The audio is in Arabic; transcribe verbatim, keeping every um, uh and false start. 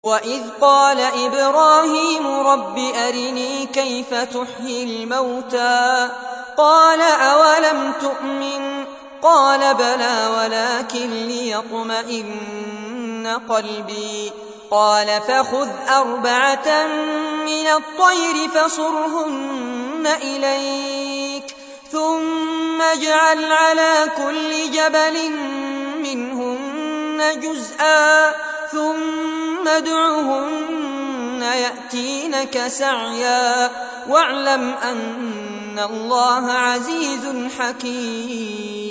وَإِذْ قَالَ إِبْرَاهِيمُ رَبِّ أَرِنِي كَيْفَ تُحْيِي الْمَوْتَىٰ قَالَ أَوَلَمْ تُؤْمِنْ قَالَ بَلَىٰ وَلَٰكِن لِّيَطْمَئِنَّ قَلْبِي قَالَ فَخُذْ أَرْبَعَةً مِّنَ الطَّيْرِ فَصُرْهُنَّ إِلَيْكَ ثُمَّ اجْعَلْ عَلَىٰ كُلِّ جَبَلٍ مِّنْهُنَّ جُزْءًا ثُمَّ ادْعُهُنَّ يَأْتِينَكَ سَعْيًا وَاعْلَمْ أَنَّ اللَّهَ عَزِيزٌ حَكِيمٌ